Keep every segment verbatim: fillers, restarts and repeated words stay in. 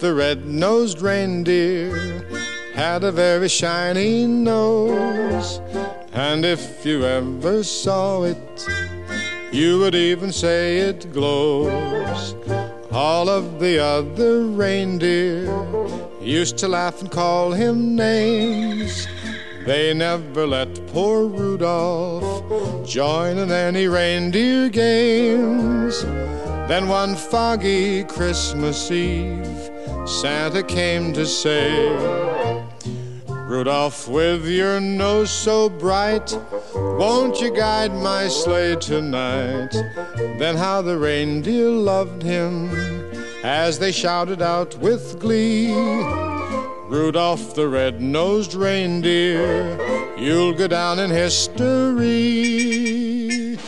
the red-nosed reindeer had a very shiny nose, and if you ever saw it, you would even say it glows. All of the other reindeer used to laugh and call him names. They never let poor Rudolph join in any reindeer games. Then one foggy Christmas Eve, Santa came to say, Rudolph, with your nose so bright, won't you guide my sleigh tonight? Then how the reindeer loved him as they shouted out with glee, Rudolph the red-nosed reindeer, you'll go down in history.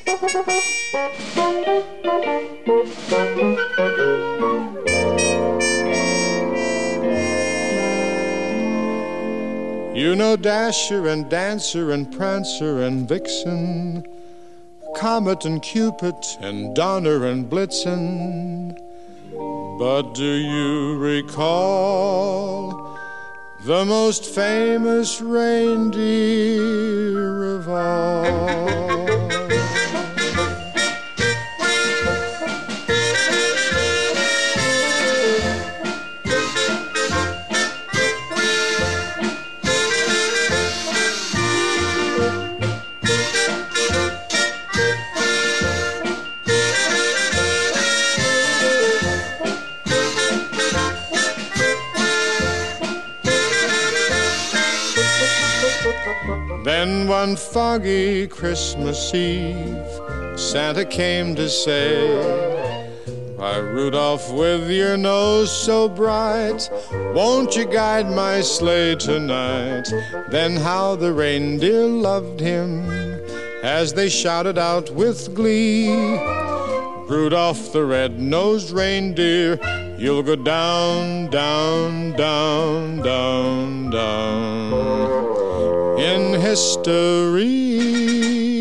You know Dasher and Dancer and Prancer and Vixen, Comet and Cupid and Donner and Blitzen. But do you recall the most famous reindeer of all? Then one foggy Christmas Eve, Santa came to say, why, Rudolph, with your nose so bright, won't you guide my sleigh tonight? Then how the reindeer loved him as they shouted out with glee, Rudolph the red-nosed reindeer, you'll go down, down, down, down, down in history.